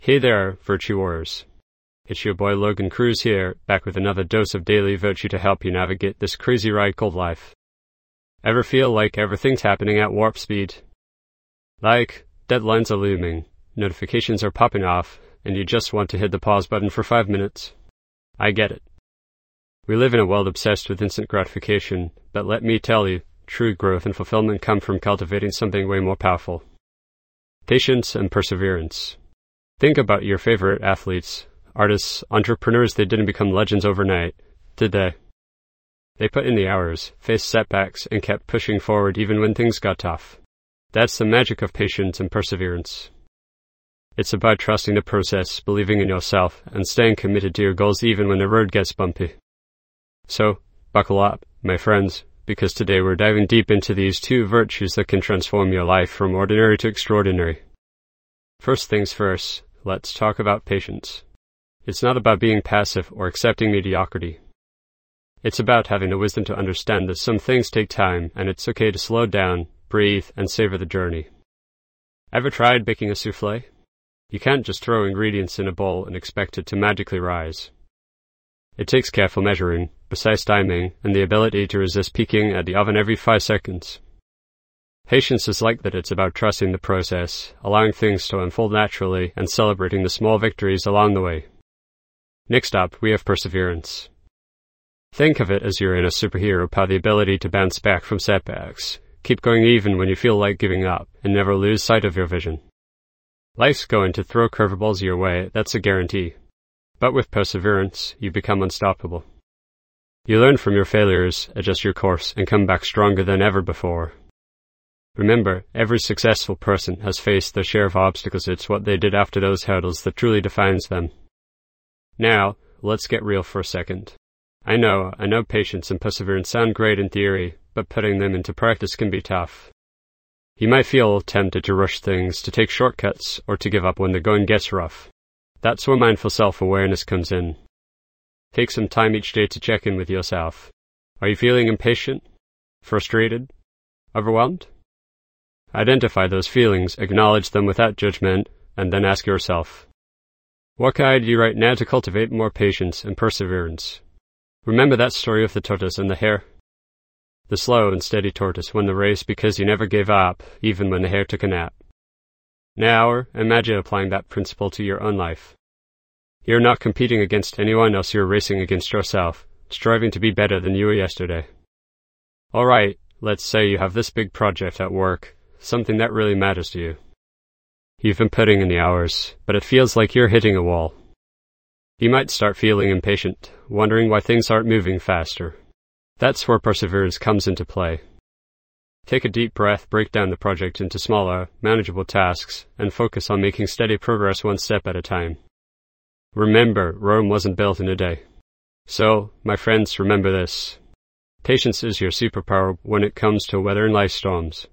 Hey there, Virtue Warriors. It's your boy Logan Cruz here, back with another dose of daily virtue to help you navigate this crazy ride called life. Ever feel like everything's happening at warp speed? Like, deadlines are looming, notifications are popping off, and you just want to hit the pause button for 5 minutes? I get it. We live in a world obsessed with instant gratification, but let me tell you, true growth and fulfillment come from cultivating something way more powerful. Patience and perseverance. Think about your favorite athletes, artists, entrepreneurs. They didn't become legends overnight, did they? They put in the hours, faced setbacks, and kept pushing forward even when things got tough. That's the magic of patience and perseverance. It's about trusting the process, believing in yourself, and staying committed to your goals even when the road gets bumpy. So, buckle up, my friends, because today we're diving deep into these two virtues that can transform your life from ordinary to extraordinary. First things first, let's talk about patience. It's not about being passive or accepting mediocrity. It's about having the wisdom to understand that some things take time, and it's okay to slow down, breathe, and savor the journey. Ever tried baking a soufflé? You can't just throw ingredients in a bowl and expect it to magically rise. It takes careful measuring, precise timing, and the ability to resist peaking at the oven every 5 seconds. Patience is like that. It's about trusting the process, allowing things to unfold naturally, and celebrating the small victories along the way. Next up, we have perseverance. Think of it as you're in a superhero power, the ability to bounce back from setbacks, keep going even when you feel like giving up, and never lose sight of your vision. Life's going to throw curveballs your way, that's a guarantee. But with perseverance, you become unstoppable. You learn from your failures, adjust your course, and come back stronger than ever before. Remember, every successful person has faced their share of obstacles. It's what they did after those hurdles that truly defines them. Now, let's get real for a second. I know patience and perseverance sound great in theory, but putting them into practice can be tough. You might feel tempted to rush things, to take shortcuts, or to give up when the going gets rough. That's where mindful self-awareness comes in. Take some time each day to check in with yourself. Are you feeling impatient? Frustrated? Overwhelmed? Identify those feelings, acknowledge them without judgment, and then ask yourself, what can I do right now to cultivate more patience and perseverance? Remember that story of the tortoise and the hare? The slow and steady tortoise won the race because he never gave up, even when the hare took a nap. Now, imagine applying that principle to your own life. You're not competing against anyone else, you're racing against yourself, striving to be better than you were yesterday. Alright, let's say you have this big project at work, something that really matters to you. You've been putting in the hours, but it feels like you're hitting a wall. You might start feeling impatient, wondering why things aren't moving faster. That's where perseverance comes into play. Take a deep breath, break down the project into smaller, manageable tasks, and focus on making steady progress one step at a time. Remember, Rome wasn't built in a day. So, my friends, remember this. Patience is your superpower when it comes to weathering life storms.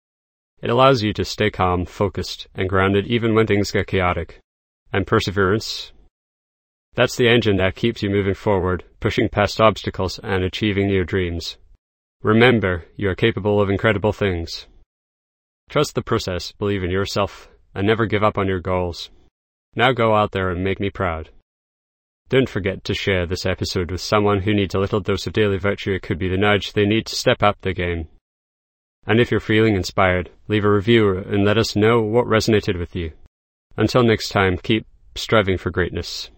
It allows you to stay calm, focused, and grounded even when things get chaotic. And perseverance? That's the engine that keeps you moving forward, pushing past obstacles and achieving your dreams. Remember, you are capable of incredible things. Trust the process, believe in yourself, and never give up on your goals. Now go out there and make me proud. Don't forget to share this episode with someone who needs a little dose of daily virtue. It could be the nudge they need to step up their game. And if you're feeling inspired, leave a review and let us know what resonated with you. Until next time, keep striving for greatness.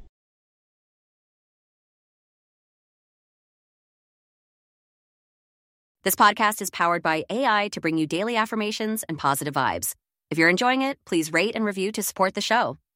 This podcast is powered by AI to bring you daily affirmations and positive vibes. If you're enjoying it, please rate and review to support the show.